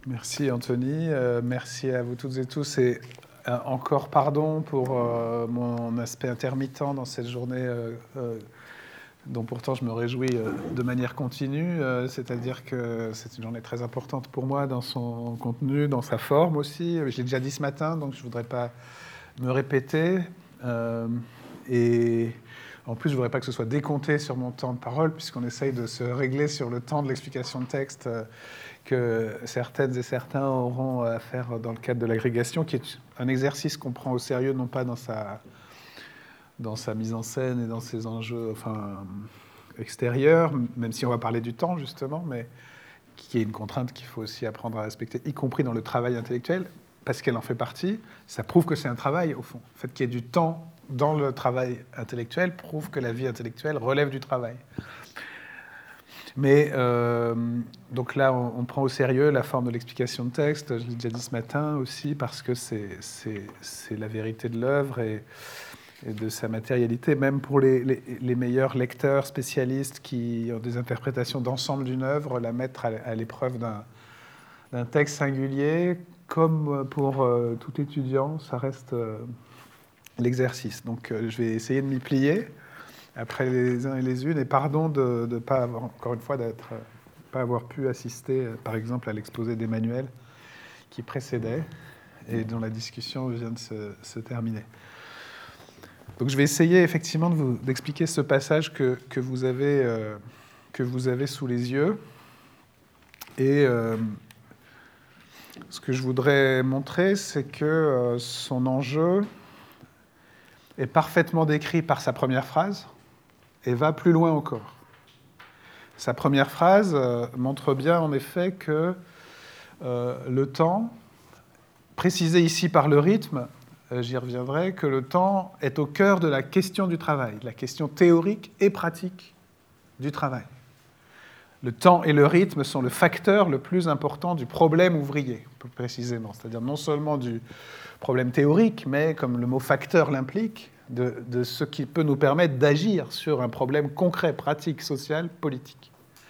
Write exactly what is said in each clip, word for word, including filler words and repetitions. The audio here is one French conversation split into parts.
Merci Anthony, euh, merci à vous toutes et tous et euh, encore pardon pour euh, mon aspect intermittent dans cette journée euh, euh, dont pourtant je me réjouis euh, de manière continue, euh, c'est-à-dire que c'est une journée très importante pour moi dans son contenu, dans sa forme aussi. Je l'ai déjà dit ce matin, donc je ne voudrais pas me répéter. Euh, et en plus, je ne voudrais pas que ce soit décompté sur mon temps de parole, puisqu'on essaye de se régler sur le temps de l'explication de texte euh, que certaines et certains auront à faire dans le cadre de l'agrégation, qui est un exercice qu'on prend au sérieux, non pas dans sa, dans sa mise en scène et dans ses enjeux enfin, extérieurs, même si on va parler du temps, justement, mais qui est une contrainte qu'il faut aussi apprendre à respecter, y compris dans le travail intellectuel, parce qu'elle en fait partie. Ça prouve que c'est un travail, au fond. Le fait qu'il y ait du temps dans le travail intellectuel prouve que la vie intellectuelle relève du travail. Mais euh, donc là, on, on prend au sérieux la forme de l'explication de texte. Je l'ai déjà dit ce matin aussi, parce que c'est, c'est, c'est la vérité de l'œuvre et, et de sa matérialité, même pour les, les, les meilleurs lecteurs, spécialistes qui ont des interprétations d'ensemble d'une œuvre, la mettre à, à l'épreuve d'un, d'un texte singulier, comme pour euh, tout étudiant, ça reste euh, l'exercice. Donc euh, je vais essayer de m'y plier après les uns et les unes, et pardon de ne pas avoir, encore une fois, d'être, pas avoir pu assister, par exemple, à l'exposé d'Emmanuel qui précédait et dont la discussion vient de se, se terminer. Donc je vais essayer effectivement de vous, d'expliquer ce passage que, que, vous avez, euh, que vous avez sous les yeux. Et euh, ce que je voudrais montrer, c'est que euh, son enjeu est parfaitement décrit par sa première phrase, et va plus loin encore. Sa première phrase euh, montre bien, en effet, que euh, le temps, précisé ici par le rythme, euh, j'y reviendrai, que le temps est au cœur de la question du travail, la question théorique et pratique du travail. Le temps et le rythme sont le facteur le plus important du problème ouvrier, plus précisément. C'est-à-dire non seulement du problème théorique, mais, comme le mot facteur l'implique, De, de ce qui peut nous permettre d'agir sur un problème concret, pratique, social, politique.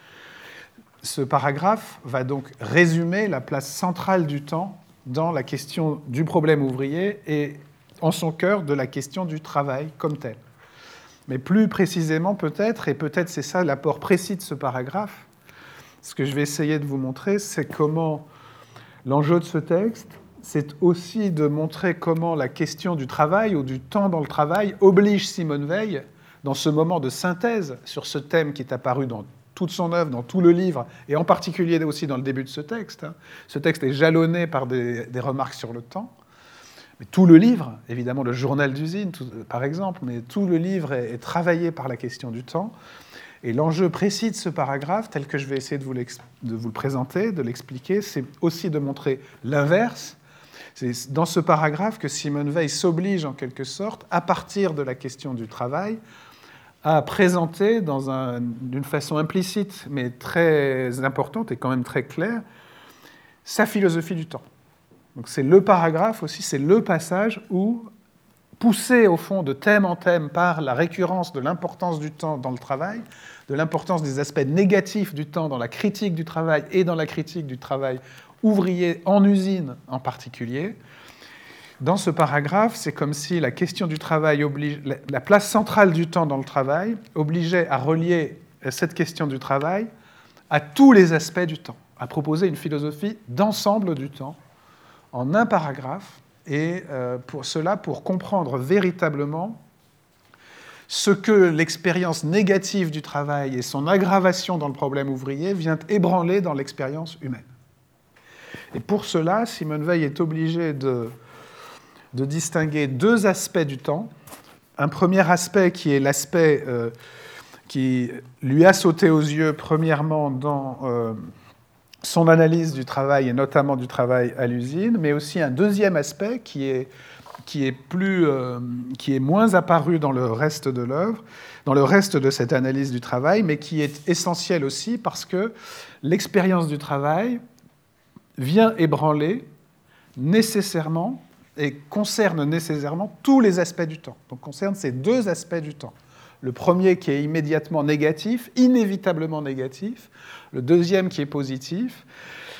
Ce paragraphe va donc résumer la place centrale du temps dans la question du problème ouvrier et en son cœur de la question du travail comme tel. Mais plus précisément peut-être, et peut-être c'est ça l'apport précis de ce paragraphe, ce que je vais essayer de vous montrer, c'est comment l'enjeu de ce texte, c'est aussi de montrer comment la question du travail ou du temps dans le travail oblige Simone Weil, dans ce moment de synthèse sur ce thème qui est apparu dans toute son œuvre, dans tout le livre, et en particulier aussi dans le début de ce texte. Ce texte est jalonné par des, des remarques sur le temps. Mais tout le livre, évidemment le journal d'usine, tout, par exemple, mais tout le livre est, est travaillé par la question du temps. Et l'enjeu précis de ce paragraphe, tel que je vais essayer de vous, de vous le présenter, de l'expliquer, c'est aussi de montrer l'inverse. C'est dans ce paragraphe que Simone Weil s'oblige en quelque sorte, à partir de la question du travail, à présenter dans un, d'une façon implicite, mais très importante et quand même très claire, sa philosophie du temps. Donc c'est le paragraphe aussi, c'est le passage où, poussé au fond de thème en thème par la récurrence de l'importance du temps dans le travail, de l'importance des aspects négatifs du temps dans la critique du travail et dans la critique du travail ouvriers en usine en particulier. Dans ce paragraphe, c'est comme si la question du travail, oblige, la place centrale du temps dans le travail, obligeait à relier cette question du travail à tous les aspects du temps, à proposer une philosophie d'ensemble du temps en un paragraphe, et euh, pour cela, pour comprendre véritablement ce que l'expérience négative du travail et son aggravation dans le problème ouvrier vient ébranler dans l'expérience humaine. Et pour cela, Simone Weil est obligée de, de distinguer deux aspects du temps. Un premier aspect qui est l'aspect euh, qui lui a sauté aux yeux, premièrement, dans euh, son analyse du travail, et notamment du travail à l'usine, mais aussi un deuxième aspect qui est, qui est, plus, euh, qui est moins apparu dans le reste de l'œuvre, dans le reste de cette analyse du travail, mais qui est essentiel aussi parce que l'expérience du travail vient ébranler nécessairement et concerne nécessairement tous les aspects du temps. Donc concerne ces deux aspects du temps. Le premier qui est immédiatement négatif, inévitablement négatif. Le deuxième qui est positif.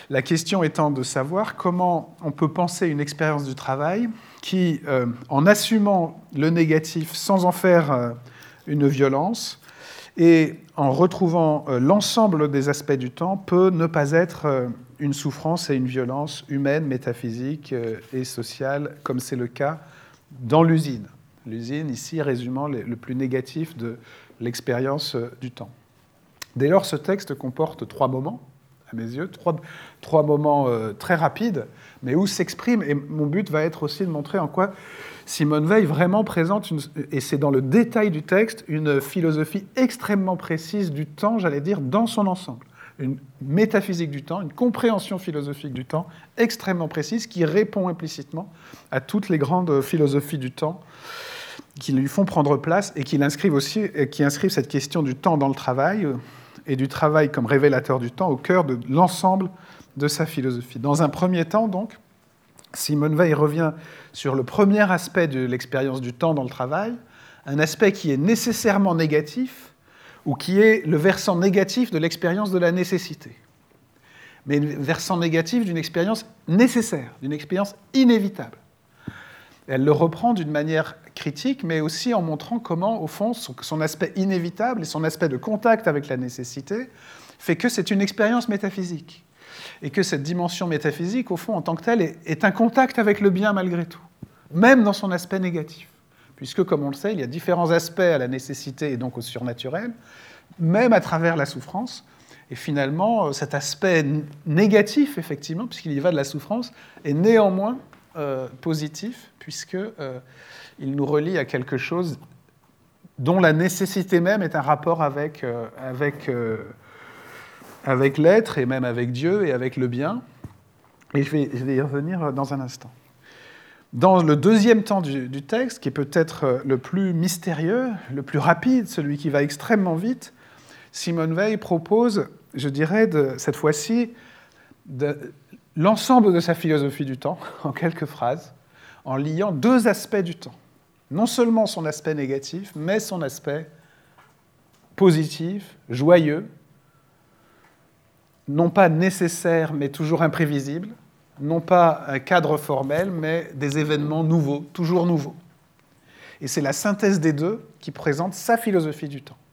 La question étant de savoir comment on peut penser une expérience du travail qui, euh, en assumant le négatif sans en faire euh, une violence, et en retrouvant euh, l'ensemble des aspects du temps, peut ne pas être euh, une souffrance et une violence humaine, métaphysique euh, et sociale, comme c'est le cas dans l'usine. L'usine, ici, résumant le plus négatif de l'expérience euh, du temps. Dès lors, ce texte comporte trois moments, à mes yeux, trois, trois moments euh, très rapides, mais où s'exprime, et mon but va être aussi de montrer en quoi Simone Weil vraiment présente, une, et c'est dans le détail du texte, une philosophie extrêmement précise du temps, j'allais dire, dans son ensemble. Une métaphysique du temps, une compréhension philosophique du temps extrêmement précise qui répond implicitement à toutes les grandes philosophies du temps qui lui font prendre place et qui inscrivent aussi, qui inscrivent cette question du temps dans le travail et du travail comme révélateur du temps au cœur de l'ensemble de sa philosophie. Dans un premier temps, donc, Simone Weil revient sur le premier aspect de l'expérience du temps dans le travail, un aspect qui est nécessairement négatif ou qui est le versant négatif de l'expérience de la nécessité. Mais le versant négatif d'une expérience nécessaire, d'une expérience inévitable. Elle le reprend d'une manière critique, mais aussi en montrant comment, au fond, son aspect inévitable et son aspect de contact avec la nécessité fait que c'est une expérience métaphysique. Et que cette dimension métaphysique, au fond, en tant que telle, est un contact avec le bien malgré tout, même dans son aspect négatif. Puisque, comme on le sait, il y a différents aspects à la nécessité et donc au surnaturel, même à travers la souffrance. Et finalement, cet aspect négatif, effectivement, puisqu'il y va de la souffrance, est néanmoins euh, positif, puisqu'il euh, nous relie à quelque chose dont la nécessité même est un rapport avec, euh, avec, euh, avec l'être, et même avec Dieu, et avec le bien. Et je vais, je vais y revenir dans un instant. Dans le deuxième temps du, du texte, qui est peut-être le plus mystérieux, le plus rapide, celui qui va extrêmement vite, Simone Weil propose, je dirais, de, cette fois-ci, de, l'ensemble de sa philosophie du temps, en quelques phrases, en liant deux aspects du temps. Non seulement son aspect négatif, mais son aspect positif, joyeux, non pas nécessaire, mais toujours imprévisible, non pas un cadre formel, mais des événements nouveaux, toujours nouveaux. Et c'est la synthèse des deux qui présente sa philosophie du temps.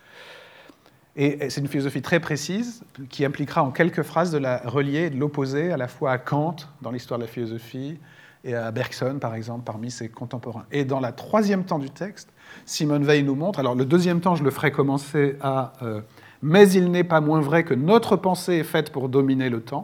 Et c'est une philosophie très précise, qui impliquera en quelques phrases de la relier et de l'opposer à la fois à Kant, dans l'histoire de la philosophie, et à Bergson, par exemple, parmi ses contemporains. Et dans le troisième temps du texte, Simone Weil nous montre, alors le deuxième temps, je le ferai commencer à euh, « mais il n'est pas moins vrai que notre pensée est faite pour dominer le temps ».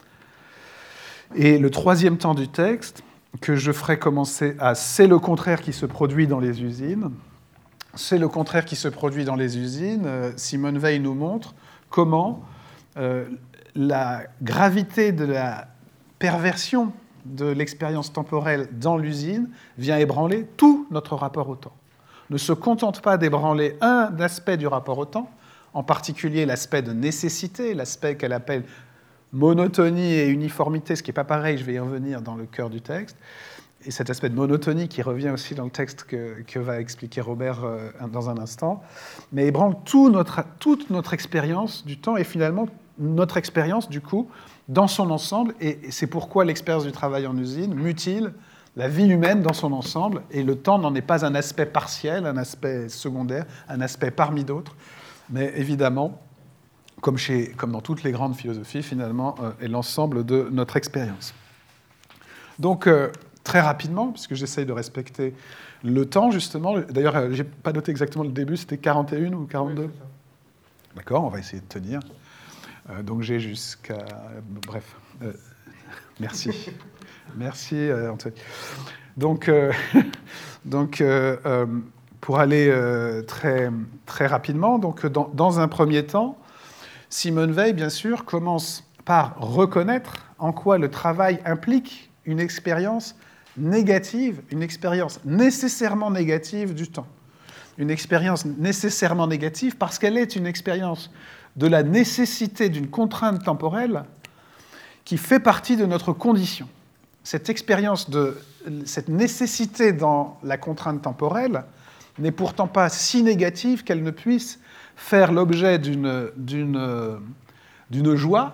Et le troisième temps du texte, que je ferai commencer à « c'est le contraire qui se produit dans les usines ». C'est le contraire qui se produit dans les usines. Simone Weil nous montre comment euh, la gravité de la perversion de l'expérience temporelle dans l'usine vient ébranler tout notre rapport au temps. Ne se contente pas d'ébranler un aspect du rapport au temps, en particulier l'aspect de nécessité, l'aspect qu'elle appelle monotonie et uniformité, ce qui n'est pas pareil, je vais y revenir dans le cœur du texte, et cet aspect de monotonie qui revient aussi dans le texte que, que va expliquer Robert euh, dans un instant, mais ébranle tout notre, toute notre expérience du temps et finalement notre expérience, du coup, dans son ensemble. Et, et c'est pourquoi l'expérience du travail en usine mutile la vie humaine dans son ensemble, et le temps n'en est pas un aspect partiel, un aspect secondaire, un aspect parmi d'autres, mais évidemment, comme, chez, comme dans toutes les grandes philosophies, finalement, euh, est l'ensemble de notre expérience. Donc, euh, très rapidement, puisque j'essaye de respecter le temps, justement. D'ailleurs, je n'ai pas noté exactement le début, c'était quarante et un ou quarante-deux ? Oui, d'accord, on va essayer de tenir. Euh, donc j'ai jusqu'à... Bref, euh, merci. Merci, euh, Antoine. Donc, euh, donc euh, euh, pour aller euh, très, très rapidement, donc, dans, dans un premier temps, Simone Weil, bien sûr, commence par reconnaître en quoi le travail implique une expérience négative, une expérience nécessairement négative du temps. Une expérience nécessairement négative parce qu'elle est une expérience de la nécessité d'une contrainte temporelle qui fait partie de notre condition. Cette expérience de cette nécessité dans la contrainte temporelle n'est pourtant pas si négative qu'elle ne puisse faire l'objet d'une, d'une, d'une joie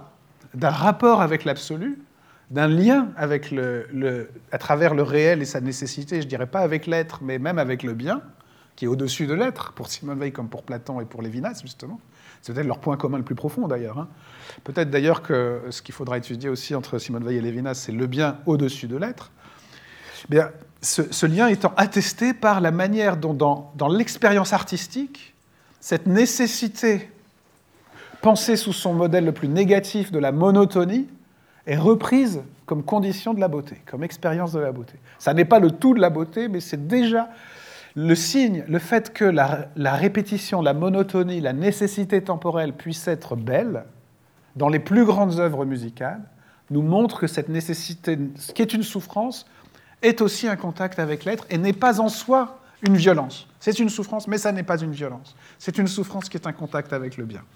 d'un rapport avec l'absolu, d'un lien avec le, le, à travers le réel et sa nécessité, je ne dirais pas avec l'être, mais même avec le bien, qui est au-dessus de l'être, pour Simone Weil comme pour Platon et pour Lévinas, justement. C'est peut-être leur point commun le plus profond, d'ailleurs. Hein. Peut-être d'ailleurs que ce qu'il faudra étudier aussi entre Simone Weil et Lévinas, c'est le bien au-dessus de l'être. Bien, ce, ce lien étant attesté par la manière dont, dans, dans l'expérience artistique, cette nécessité, pensée sous son modèle le plus négatif de la monotonie, est reprise comme condition de la beauté, comme expérience de la beauté. Ça n'est pas le tout de la beauté, mais c'est déjà le signe, le fait que la, la répétition, la monotonie, la nécessité temporelle puisse être belle, dans les plus grandes œuvres musicales, nous montre que cette nécessité, ce qui est une souffrance, est aussi un contact avec l'être et n'est pas en soi une violence. C'est une souffrance, mais ça n'est pas une violence. C'est une souffrance qui est un contact avec le bien.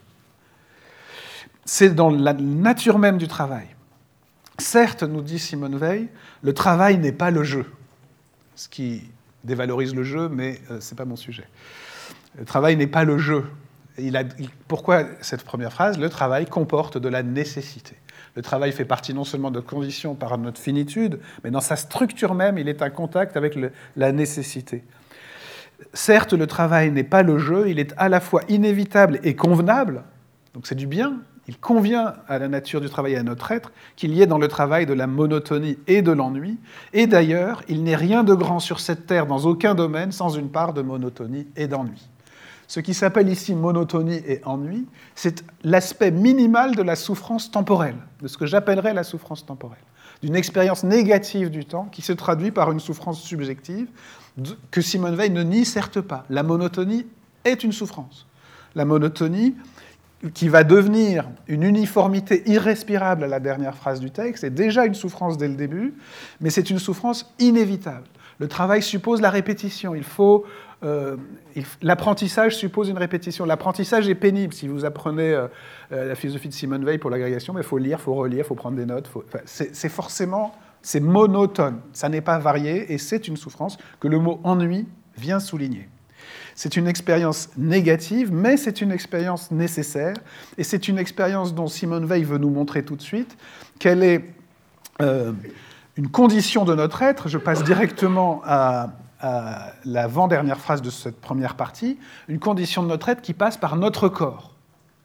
C'est dans la nature même du travail. Certes, nous dit Simone Weil, le travail n'est pas le jeu, ce qui dévalorise le jeu, mais euh, ce n'est pas mon sujet. Le travail n'est pas le jeu. Il a, il, pourquoi cette première phrase ? Le travail comporte de la nécessité. Le travail fait partie non seulement de notre condition par notre finitude, mais dans sa structure même, il est un contact avec le, la nécessité. Certes, le travail n'est pas le jeu, il est à la fois inévitable et convenable, donc c'est du bien. Il convient à la nature du travail et à notre être qu'il y ait dans le travail de la monotonie et de l'ennui. Et d'ailleurs, il n'est rien de grand sur cette terre, dans aucun domaine, sans une part de monotonie et d'ennui. Ce qui s'appelle ici monotonie et ennui, c'est l'aspect minimal de la souffrance temporelle, de ce que j'appellerais la souffrance temporelle, d'une expérience négative du temps qui se traduit par une souffrance subjective que Simone Weil ne nie certes pas. La monotonie est une souffrance. La monotonie qui va devenir une uniformité irrespirable à la dernière phrase du texte, est déjà une souffrance dès le début, mais c'est une souffrance inévitable. Le travail suppose la répétition. Il faut, euh, il, l'apprentissage suppose une répétition. L'apprentissage est pénible. Si vous apprenez euh, la philosophie de Simone Weil pour l'agrégation, il faut lire, il faut relire, il faut prendre des notes. Faut, enfin, c'est, c'est forcément, c'est monotone. Ça n'est pas varié et c'est une souffrance que le mot ennui vient souligner. C'est une expérience négative, mais c'est une expérience nécessaire. Et c'est une expérience dont Simone Weil veut nous montrer tout de suite qu'elle est euh, une condition de notre être. Je passe directement à, à l'avant-dernière phrase de cette première partie. Une condition de notre être qui passe par notre corps.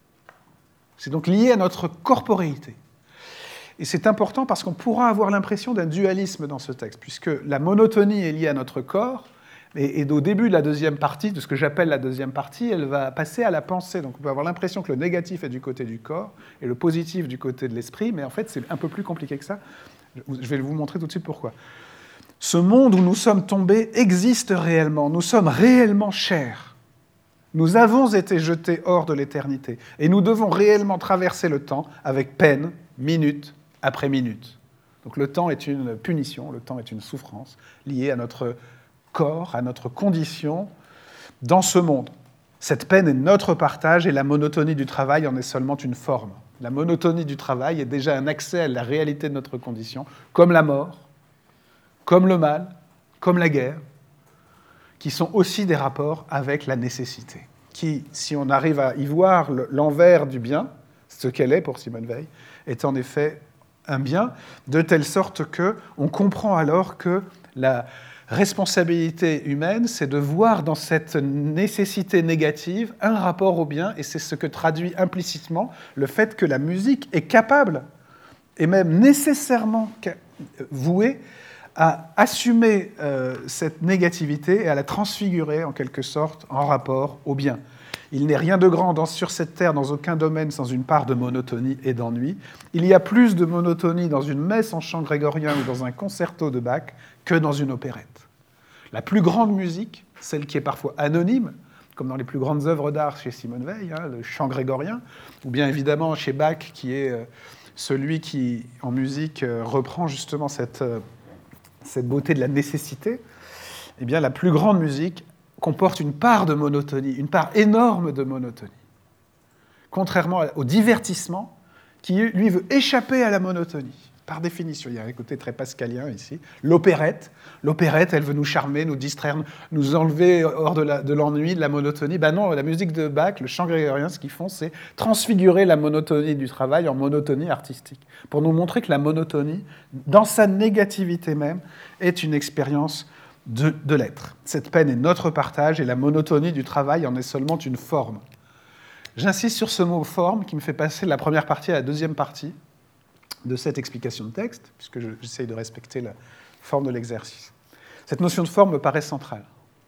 C'est donc lié à notre corporéité. Et c'est important parce qu'on pourra avoir l'impression d'un dualisme dans ce texte, puisque la monotonie est liée à notre corps. Et, et au début de la deuxième partie, de ce que j'appelle la deuxième partie, elle va passer à la pensée. Donc on peut avoir l'impression que le négatif est du côté du corps et le positif du côté de l'esprit, mais en fait c'est un peu plus compliqué que ça. Je vais vous montrer tout de suite pourquoi. Ce monde où nous sommes tombés existe réellement. Nous sommes réellement chairs. Nous avons été jetés hors de l'éternité. Et nous devons réellement traverser le temps avec peine, minute après minute. Donc le temps est une punition, le temps est une souffrance liée à notre corps, à notre condition dans ce monde. Cette peine est notre partage et la monotonie du travail en est seulement une forme. La monotonie du travail est déjà un accès à la réalité de notre condition, comme la mort, comme le mal, comme la guerre, qui sont aussi des rapports avec la nécessité, qui, si on arrive à y voir l'envers du bien, ce qu'elle est pour Simone Weil, est en effet un bien, de telle sorte qu'on comprend alors que la responsabilité humaine, c'est de voir dans cette nécessité négative un rapport au bien, et c'est ce que traduit implicitement le fait que la musique est capable, et même nécessairement vouée, à assumer euh, cette négativité et à la transfigurer en quelque sorte en rapport au bien. Il n'est rien de grand dans, sur cette terre, dans aucun domaine, sans une part de monotonie et d'ennui. Il y a plus de monotonie dans une messe en chant grégorien ou dans un concerto de Bach que dans une opérette. La plus grande musique, celle qui est parfois anonyme, comme dans les plus grandes œuvres d'art chez Simone Weil, hein, le chant grégorien, ou bien évidemment chez Bach, qui est euh, celui qui, en musique, euh, reprend justement cette, euh, cette beauté de la nécessité, eh bien la plus grande musique comporte une part de monotonie, une part énorme de monotonie. Contrairement au divertissement, qui, lui, veut échapper à la monotonie. par définition. Il y a un côté très pascalien ici. L'opérette, l'opérette, elle veut nous charmer, nous distraire, nous enlever hors de, la, de l'ennui, de la monotonie. Ben non, la musique de Bach, le chant grégorien, ce qu'ils font, c'est transfigurer la monotonie du travail en monotonie artistique, pour nous montrer que la monotonie, dans sa négativité même, est une expérience de, de l'être. Cette peine est notre partage et la monotonie du travail en est seulement une forme. J'insiste sur ce mot « forme » qui me fait passer de la première partie à la deuxième partie de cette explication de texte, puisque j'essaye de respecter la forme de l'exercice. Cette notion de forme me paraît centrale.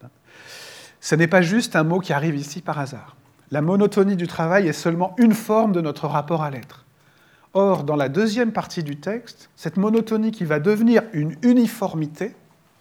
Ce n'est pas juste un mot qui arrive ici par hasard. La monotonie du travail est seulement une forme de notre rapport à l'être. Or, dans la deuxième partie du texte, cette monotonie qui va devenir une uniformité,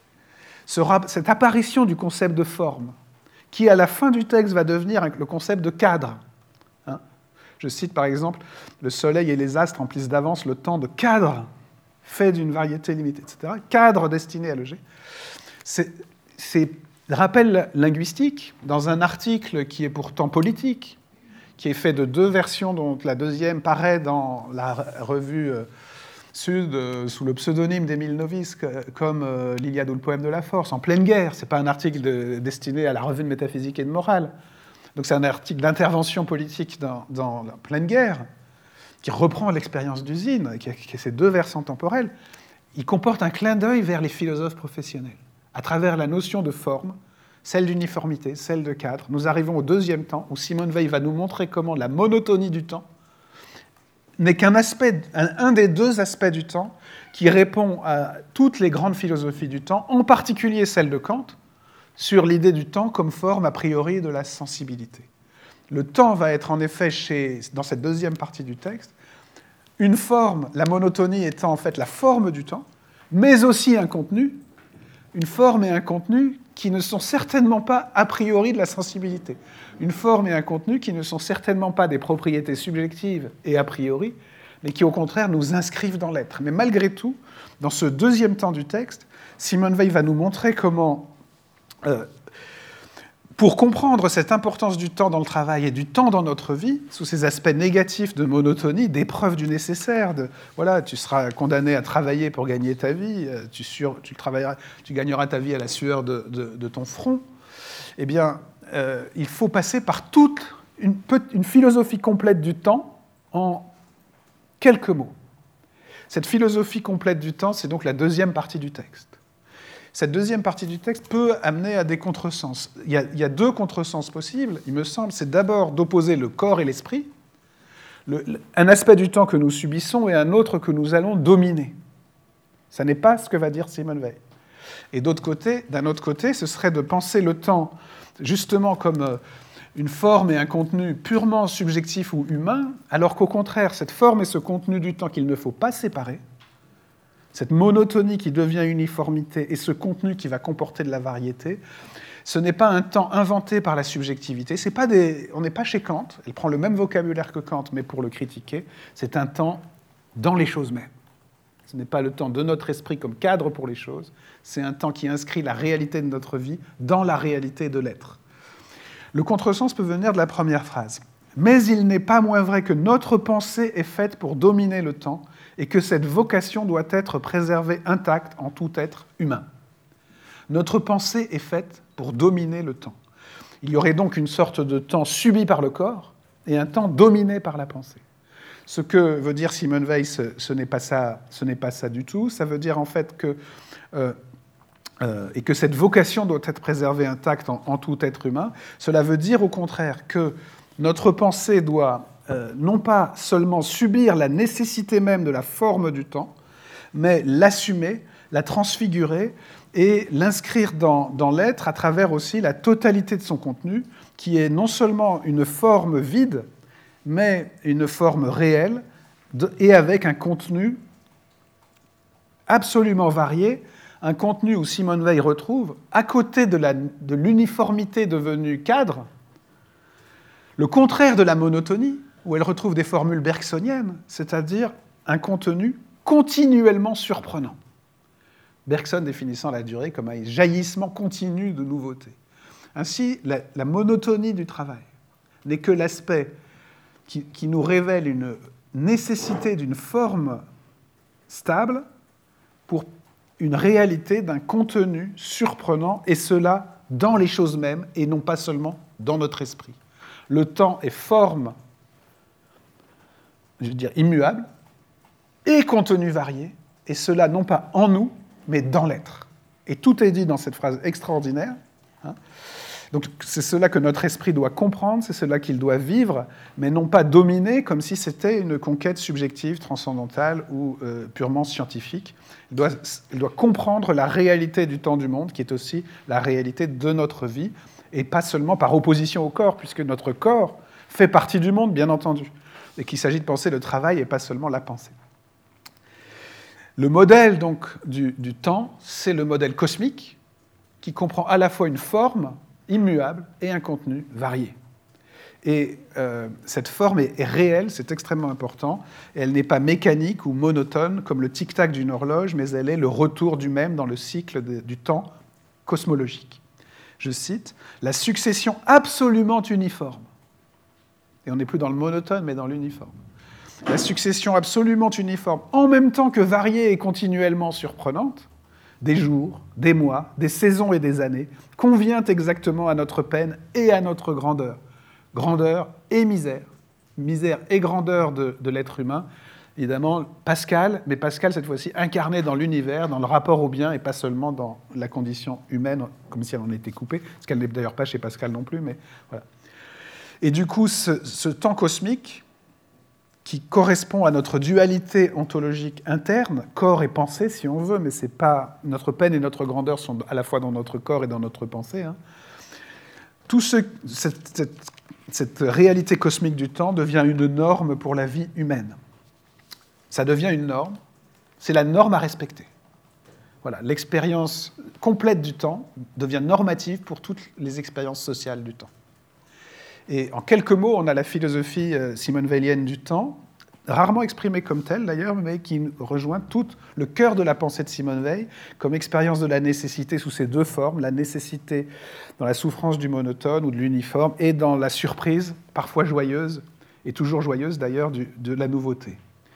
cette apparition du concept de forme, qui à la fin du texte va devenir le concept de cadre. Hein ? Je cite par exemple, « Le soleil et les astres remplissent d'avance le temps de cadre, fait d'une variété limitée, et cetera » Cadre destiné à loger. C'est, c'est rappel linguistique dans un article qui est pourtant politique, qui est fait de deux versions, dont la deuxième paraît dans la revue Sud sous le pseudonyme d'Émile Novice, comme l'Iliade ou le poème de la force, en pleine guerre. Ce n'est pas un article de, destiné à la revue de métaphysique et de morale. Donc c'est un article d'intervention politique dans, dans la pleine guerre, qui reprend l'expérience d'usine, qui a, qui a ces deux versants temporels. Il comporte un clin d'œil vers les philosophes professionnels. À travers la notion de forme, celle d'uniformité, celle de cadre, nous arrivons au deuxième temps, où Simone Weil va nous montrer comment la monotonie du temps n'est qu'un aspect, un, un des deux aspects du temps qui répond à toutes les grandes philosophies du temps, en particulier celle de Kant, sur l'idée du temps comme forme a priori de la sensibilité. Le temps va être en effet, chez, dans cette deuxième partie du texte, une forme, la monotonie étant en fait la forme du temps, mais aussi un contenu, une forme et un contenu qui ne sont certainement pas a priori de la sensibilité. Une forme et un contenu qui ne sont certainement pas des propriétés subjectives et a priori, mais qui au contraire nous inscrivent dans l'être. Mais malgré tout, dans ce deuxième temps du texte, Simone Weil va nous montrer comment, euh, pour comprendre cette importance du temps dans le travail et du temps dans notre vie, sous ces aspects négatifs de monotonie, d'épreuve du nécessaire, de voilà, tu seras condamné à travailler pour gagner ta vie, tu, sur, tu, travailleras, tu gagneras ta vie à la sueur de, de, de ton front, eh bien, euh, il faut passer par toute une, une philosophie complète du temps en quelques mots. Cette philosophie complète du temps, c'est donc la deuxième partie du texte. Cette deuxième partie du texte peut amener à des contresens. Il y a, il y a deux contresens possibles, il me semble. C'est d'abord d'opposer le corps et l'esprit, le, un aspect du temps que nous subissons et un autre que nous allons dominer. Ça n'est pas ce que va dire Simone Weil. Et d'autre côté, d'un autre côté, ce serait de penser le temps justement comme une forme et un contenu purement subjectif ou humain, alors qu'au contraire, cette forme et ce contenu du temps qu'il ne faut pas séparer, cette monotonie qui devient uniformité et ce contenu qui va comporter de la variété, ce n'est pas un temps inventé par la subjectivité. C'est pas des... On n'est pas chez Kant, elle prend le même vocabulaire que Kant, mais pour le critiquer, c'est un temps dans les choses mêmes. Ce n'est pas le temps de notre esprit comme cadre pour les choses, c'est un temps qui inscrit la réalité de notre vie dans la réalité de l'être. Le contresens peut venir de la première phrase. « Mais il n'est pas moins vrai que notre pensée est faite pour dominer le temps et que cette vocation doit être préservée intacte en tout être humain. » Notre pensée est faite pour dominer le temps. Il y aurait donc une sorte de temps subi par le corps et un temps dominé par la pensée. Ce que veut dire Simone Weil, ce, ce n'est pas ça, ce n'est pas ça du tout. Ça veut dire en fait que, euh, euh, et que cette vocation doit être préservée intacte en, en tout être humain. Cela veut dire au contraire que notre pensée doit euh, non pas seulement subir la nécessité même de la forme du temps, mais l'assumer, la transfigurer et l'inscrire dans, dans l'être à travers aussi la totalité de son contenu, qui est non seulement une forme vide, mais une forme réelle de, et avec un contenu absolument varié, un contenu où Simone Weil retrouve, à côté de, la, de l'uniformité devenue cadre, le contraire de la monotonie, où elle retrouve des formules bergsoniennes, c'est-à-dire un contenu continuellement surprenant. Bergson définissant la durée comme un jaillissement continu de nouveautés. Ainsi, la, la monotonie du travail n'est que l'aspect qui, qui nous révèle une nécessité d'une forme stable pour une réalité d'un contenu surprenant, et cela dans les choses mêmes et non pas seulement dans notre esprit. Le temps est forme, je veux dire, immuable, et contenu varié, et cela non pas en nous, mais dans l'être. Et tout est dit dans cette phrase extraordinaire. Hein. Donc c'est cela que notre esprit doit comprendre, c'est cela qu'il doit vivre, mais non pas dominer comme si c'était une conquête subjective, transcendantale ou euh, purement scientifique. Il doit, il doit comprendre la réalité du temps du monde, qui est aussi la réalité de notre vie, et pas seulement par opposition au corps, puisque notre corps fait partie du monde, bien entendu, et qu'il s'agit de penser le travail et pas seulement la pensée. Le modèle donc du, du temps, c'est le modèle cosmique, qui comprend à la fois une forme immuable et un contenu varié. Et euh, cette forme est, est réelle, c'est extrêmement important, et elle n'est pas mécanique ou monotone comme le tic-tac d'une horloge, mais elle est le retour du même dans le cycle de, du temps cosmologique. Je cite, « La succession absolument uniforme », et on n'est plus dans le monotone, mais dans l'uniforme. La succession absolument uniforme, en même temps que variée et continuellement surprenante, des jours, des mois, des saisons et des années, convient exactement à notre peine et à notre grandeur. Grandeur et misère. Misère et grandeur de, de l'être humain. Évidemment, Pascal, mais Pascal, cette fois-ci, incarné dans l'univers, dans le rapport au bien, et pas seulement dans la condition humaine, comme si elle en était coupée, ce qu'elle n'est d'ailleurs pas chez Pascal non plus, mais voilà. Et du coup, ce, ce temps cosmique, qui correspond à notre dualité ontologique interne, corps et pensée, si on veut, mais c'est pas... Notre peine et notre grandeur sont à la fois dans notre corps et dans notre pensée. Hein. Tout ce, cette, cette, cette réalité cosmique du temps devient une norme pour la vie humaine. Ça devient une norme, c'est la norme à respecter. Voilà, l'expérience complète du temps devient normative pour toutes les expériences sociales du temps. Et en quelques mots, on a la philosophie simone-weilienne du temps, rarement exprimée comme telle d'ailleurs, mais qui rejoint tout le cœur de la pensée de Simone Weil, comme expérience de la nécessité sous ses deux formes, la nécessité dans la souffrance du monotone ou de l'uniforme, et dans la surprise, parfois joyeuse, et toujours joyeuse d'ailleurs, du, de la nouveauté.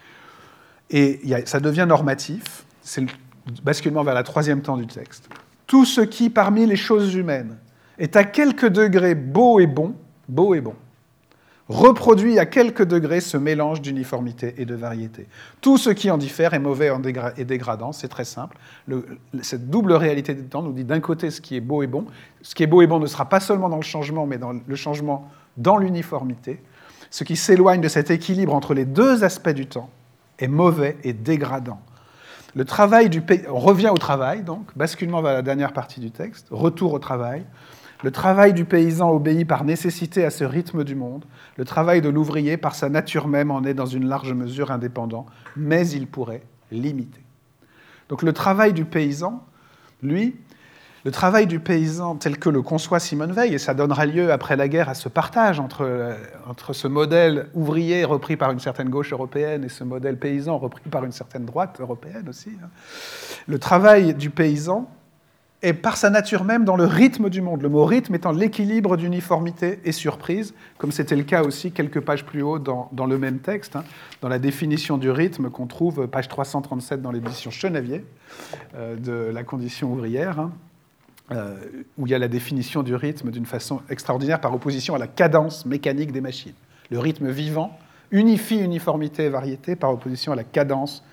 Et y a, ça devient normatif, c'est le basculement vers la troisième temps du texte. Tout ce qui, parmi les choses humaines, est à quelque degré beau et bon, beau et bon, reproduit à quelques degrés ce mélange d'uniformité et de variété. Tout ce qui en diffère est mauvais et dégradant, c'est très simple. Le, cette double réalité du temps nous dit d'un côté ce qui est beau et bon. Ce qui est beau et bon ne sera pas seulement dans le changement, mais dans le changement dans l'uniformité. Ce qui s'éloigne de cet équilibre entre les deux aspects du temps est mauvais et dégradant. Le travail du pays... On revient au travail, donc, basculement vers la dernière partie du texte, retour au travail. Le travail du paysan obéit par nécessité à ce rythme du monde. Le travail de l'ouvrier, par sa nature même, en est dans une large mesure indépendant, mais il pourrait l'imiter. Donc le travail du paysan, lui, le travail du paysan tel que le conçoit Simone Weil, et ça donnera lieu après la guerre à ce partage entre, entre ce modèle ouvrier repris par une certaine gauche européenne et ce modèle paysan repris par une certaine droite européenne aussi. Le travail du paysan est par sa nature même dans le rythme du monde. Le mot rythme étant l'équilibre d'uniformité et surprise, comme c'était le cas aussi quelques pages plus haut dans, dans le même texte, hein, dans la définition du rythme qu'on trouve, page trois cent trente-sept dans l'édition Chenavier, euh, de la condition ouvrière, hein, euh, où il y a la définition du rythme d'une façon extraordinaire par opposition à la cadence mécanique des machines. Le rythme vivant unifie uniformité et variété par opposition à la cadence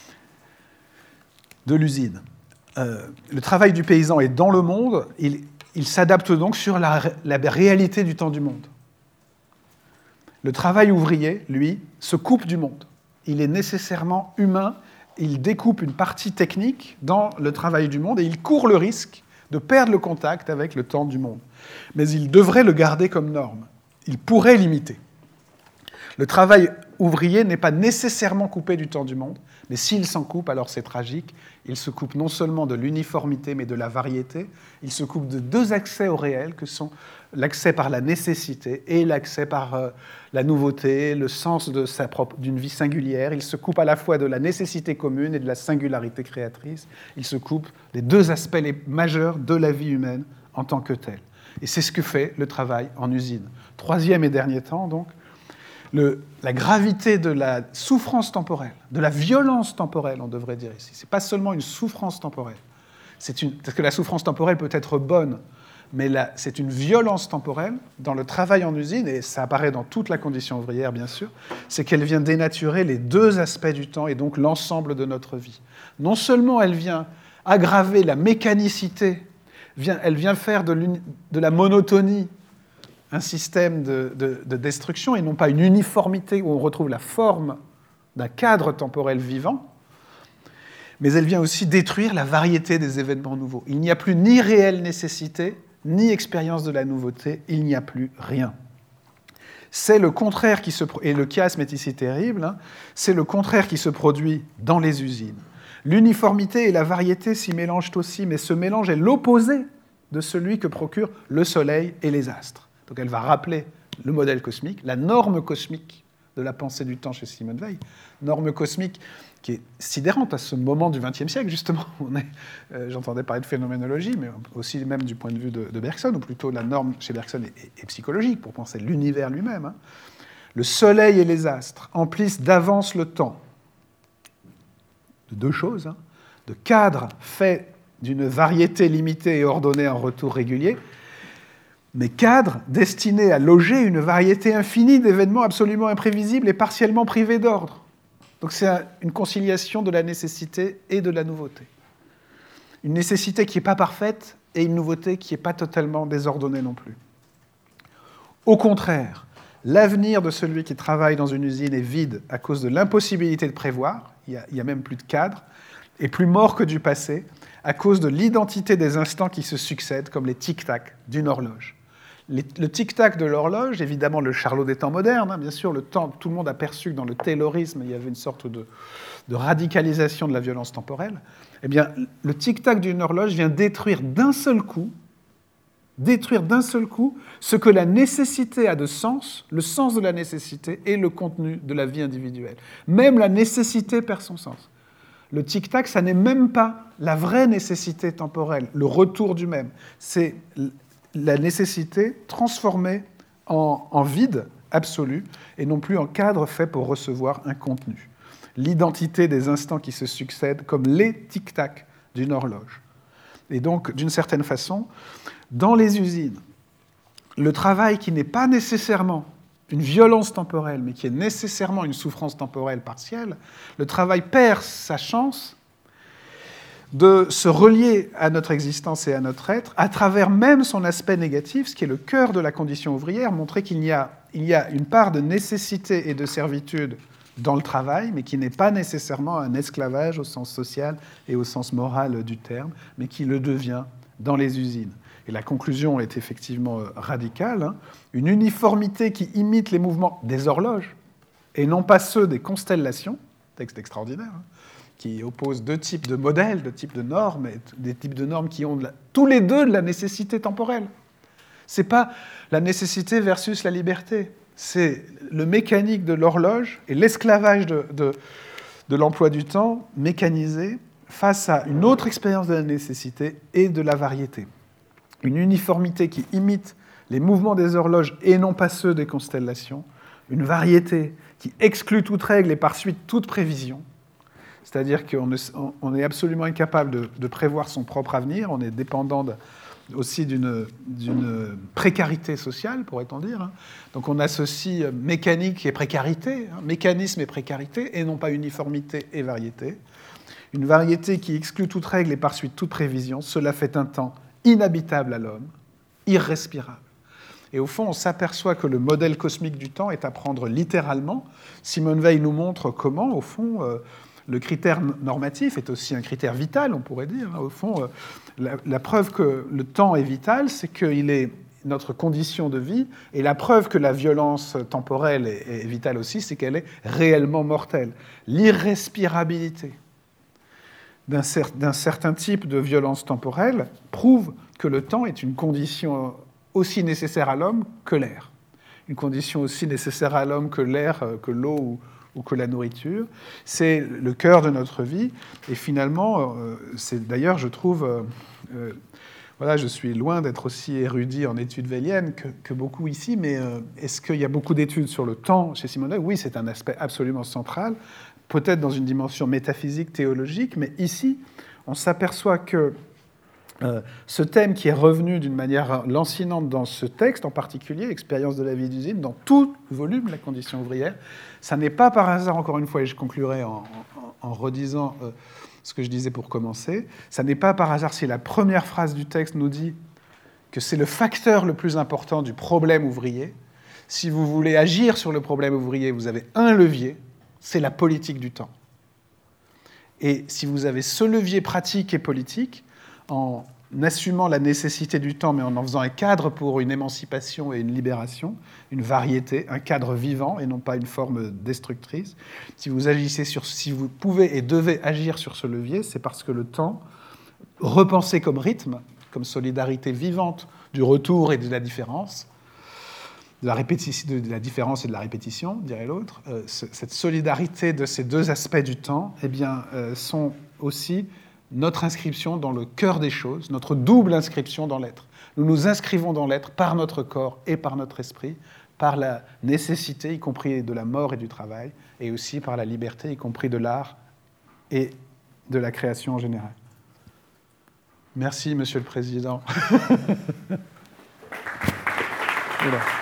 de l'usine. Euh, le travail du paysan est dans le monde, il, il s'adapte donc sur la, la réalité du temps du monde. Le travail ouvrier, lui, se coupe du monde. Il est nécessairement humain, il découpe une partie technique dans le travail du monde et il court le risque de perdre le contact avec le temps du monde. Mais il devrait le garder comme norme. Il pourrait l'imiter. Le travail ouvrier n'est pas nécessairement coupé du temps du monde, mais s'il s'en coupe, alors c'est tragique. Il se coupe non seulement de l'uniformité, mais de la variété. Il se coupe de deux accès au réel, que sont l'accès par la nécessité et l'accès par euh, la nouveauté, le sens de sa propre, d'une vie singulière. Il se coupe à la fois de la nécessité commune et de la singularité créatrice. Il se coupe des deux aspects les majeurs de la vie humaine en tant que telle. Et c'est ce que fait le travail en usine. Troisième et dernier temps, donc, le, la gravité de la souffrance temporelle, de la violence temporelle, on devrait dire ici. Ce n'est pas seulement une souffrance temporelle. C'est une, parce que la souffrance temporelle peut être bonne, mais là, c'est une violence temporelle dans le travail en usine, et ça apparaît dans toute la condition ouvrière, bien sûr, c'est qu'elle vient dénaturer les deux aspects du temps et donc l'ensemble de notre vie. Non seulement elle vient aggraver la mécanicité, vient, elle vient faire de, de la monotonie un système de, de, de destruction et non pas une uniformité où on retrouve la forme d'un cadre temporel vivant, mais elle vient aussi détruire la variété des événements nouveaux. Il n'y a plus ni réelle nécessité, ni expérience de la nouveauté, il n'y a plus rien. C'est le contraire qui se... Et le chiasme est ici terrible, hein, c'est le contraire qui se produit dans les usines. L'uniformité et la variété s'y mélangent aussi, mais ce mélange est l'opposé de celui que procurent le Soleil et les astres. Donc elle va rappeler le modèle cosmique, la norme cosmique de la pensée du temps chez Simone Weil, norme cosmique qui est sidérante à ce moment du vingtième siècle, justement. On est, euh, j'entendais parler de phénoménologie, mais aussi même du point de vue de, de Bergson, ou plutôt la norme chez Bergson est, est, est psychologique, pour penser l'univers lui-même. Hein. Le Soleil et les astres emplissent d'avance le temps de deux choses, hein, de cadres faits d'une variété limitée et ordonnée en retour régulier, mais cadres destinés à loger une variété infinie d'événements absolument imprévisibles et partiellement privés d'ordre. Donc c'est une conciliation de la nécessité et de la nouveauté. Une nécessité qui n'est pas parfaite et une nouveauté qui n'est pas totalement désordonnée non plus. Au contraire, l'avenir de celui qui travaille dans une usine est vide à cause de l'impossibilité de prévoir, il n'y a, a même plus de cadre, et plus mort que du passé, à cause de l'identité des instants qui se succèdent, comme les tic-tac d'une horloge. Les, le tic-tac de l'horloge, évidemment le Charlot des temps modernes, hein, bien sûr, le temps, tout le monde a perçu que dans le taylorisme, il y avait une sorte de, de radicalisation de la violence temporelle. Eh bien, le tic-tac d'une horloge vient détruire d'un seul coup, détruire d'un seul coup ce que la nécessité a de sens, le sens de la nécessité et le contenu de la vie individuelle. Même la nécessité perd son sens. Le tic-tac, ça n'est même pas la vraie nécessité temporelle, le retour du même. C'est la nécessité transformée en, en vide absolu et non plus en cadre fait pour recevoir un contenu. L'identité des instants qui se succèdent comme les tic-tac d'une horloge. Et donc, d'une certaine façon, dans les usines, le travail qui n'est pas nécessairement une violence temporelle, mais qui est nécessairement une souffrance temporelle partielle, le travail perd sa chance de se relier à notre existence et à notre être, à travers même son aspect négatif, ce qui est le cœur de la condition ouvrière, montrer qu'il y a, il y a une part de nécessité et de servitude dans le travail, mais qui n'est pas nécessairement un esclavage au sens social et au sens moral du terme, mais qui le devient dans les usines. Et la conclusion est effectivement radicale, hein. Une uniformité qui imite les mouvements des horloges, et non pas ceux des constellations, texte extraordinaire, hein, qui oppose deux types de modèles, deux types de normes, et des types de normes qui ont de la, tous les deux de la nécessité temporelle. Ce n'est pas la nécessité versus la liberté, c'est le mécanique de l'horloge et l'esclavage de, de, de l'emploi du temps mécanisé face à une autre expérience de la nécessité et de la variété. Une uniformité qui imite les mouvements des horloges et non pas ceux des constellations, une variété qui exclut toute règle et par suite toute prévision, c'est-à-dire qu'on est absolument incapable de, de prévoir son propre avenir, on est dépendant de, aussi d'une, d'une précarité sociale, pourrait-on dire. Hein. Donc on associe mécanique et précarité, hein, mécanisme et précarité, et non pas uniformité et variété. Une variété qui exclut toute règle et par suite toute prévision, cela fait un temps inhabitable à l'homme, irrespirable. Et au fond, on s'aperçoit que le modèle cosmique du temps est à prendre littéralement. Simone Weil nous montre comment, au fond, euh, le critère normatif est aussi un critère vital, on pourrait dire. Au fond, euh, la, la preuve que le temps est vital, c'est qu'il est notre condition de vie, et la preuve que la violence temporelle est, est vitale aussi, c'est qu'elle est réellement mortelle. L'irrespirabilité d'un, cer- d'un certain type de violence temporelle prouve que le temps est une condition aussi nécessaire à l'homme que l'air. Une condition aussi nécessaire à l'homme que l'air, que l'eau ou, ou que la nourriture. C'est le cœur de notre vie. Et finalement, euh, c'est d'ailleurs, je trouve, euh, euh, voilà, je suis loin d'être aussi érudit en études véliennes que, que beaucoup ici, mais euh, est-ce qu'il y a beaucoup d'études sur le temps chez Simonov? Oui, c'est un aspect absolument central, peut-être dans une dimension métaphysique, théologique, mais ici, on s'aperçoit que euh, ce thème qui est revenu d'une manière lancinante dans ce texte, en particulier, l'expérience de la vie d'usine, dans tout le volume, la condition ouvrière, ça n'est pas par hasard, encore une fois, et je conclurai en, en, en redisant... Euh, ce que je disais pour commencer, ça n'est pas par hasard si la première phrase du texte nous dit que c'est le facteur le plus important du problème ouvrier. Si vous voulez agir sur le problème ouvrier, vous avez un levier, c'est la politique du temps. Et si vous avez ce levier pratique et politique, en assumant la nécessité du temps, mais en en faisant un cadre pour une émancipation et une libération, une variété, un cadre vivant et non pas une forme destructrice. Si vous agissez sur, si vous pouvez et devez agir sur ce levier, c'est parce que le temps, repensé comme rythme, comme solidarité vivante du retour et de la différence, de la, répétition, de la différence et de la répétition, dirait l'autre, euh, cette solidarité de ces deux aspects du temps, eh bien, euh, sont aussi notre inscription dans le cœur des choses, notre double inscription dans l'être. Nous nous inscrivons dans l'être par notre corps et par notre esprit, par la nécessité, y compris de la mort et du travail, et aussi par la liberté, y compris de l'art et de la création en général. Merci, Monsieur le Président. Voilà.